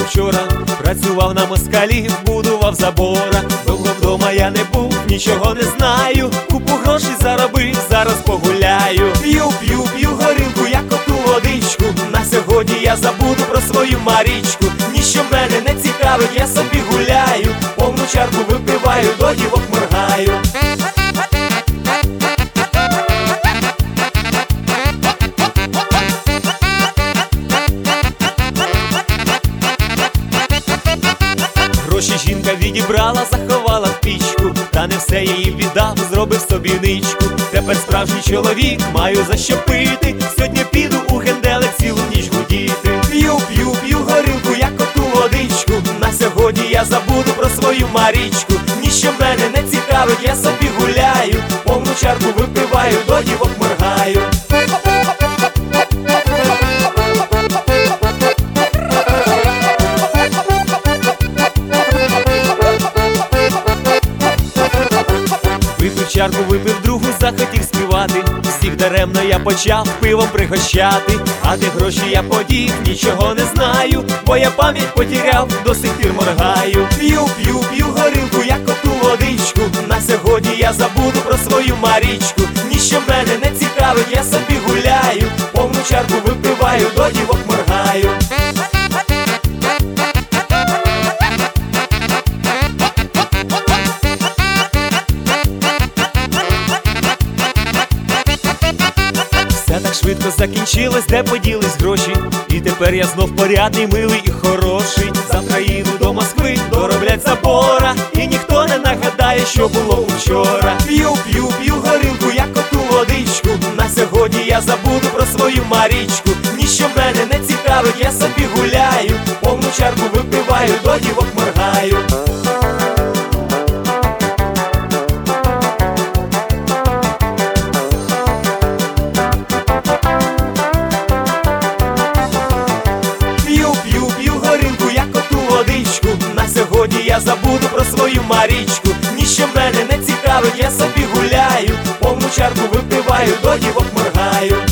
вчора, працював на москалів, будував забора. Довго вдома я не був, нічого не знаю. Купу грошей заробив, зараз погуляю. П'ю горілку, як оту водичку. На сьогодні я забуду про свою Марічку. Ніщо мене не цікавить, я собі гуляю. Повну чарку випиваю, до дівок моргаю. Гроші жінка відібрала, заховала в пічку. Та не все її віддав, зробив собі ничку. Тепер справжній чоловік, маю за що пити. Сьогодні піду у генделик цілу ніч гудіти. П'ю горілку, як оту водичку. На сьогодні я забуду про свою Марічку. Ніщо мене не цікавить, я собі гуляю. Повну чарку випиваю, до дівок моргаю. Випив чарку, випив другу, захотів співати. Всіх даремно я почав пивом пригощати. А де гроші я подів, нічого не знаю. Бо я пам'ять потеряв, до сих пір моргаю. П'ю горілку, як оту водичку. На сьогодні я забуду про свою Марічку. Ніщо мене не цікавить, я собі гуляю. Повну чарку випиваю, до дівок моргаю. Все так швидко закінчилось, де поділись гроші. І тепер я знов порядний, милий і хороший. Завтра їду до Москви, дороблять забора. І ніхто не нагадає, що було вчора. П'ю горілку, як оту водичку. На сьогодні я забуду про свою Марічку. Ніщо мене не цікавить, я собі гуляю. Повну чарку випиваю, до дівок моргаю. П'ю горілку, як оту водичку. На сьогодні я забуду про свою Марічку. Ніщо мене не цікавить, я собі гуляю. Повну чарку випиваю, до дівок моргаю.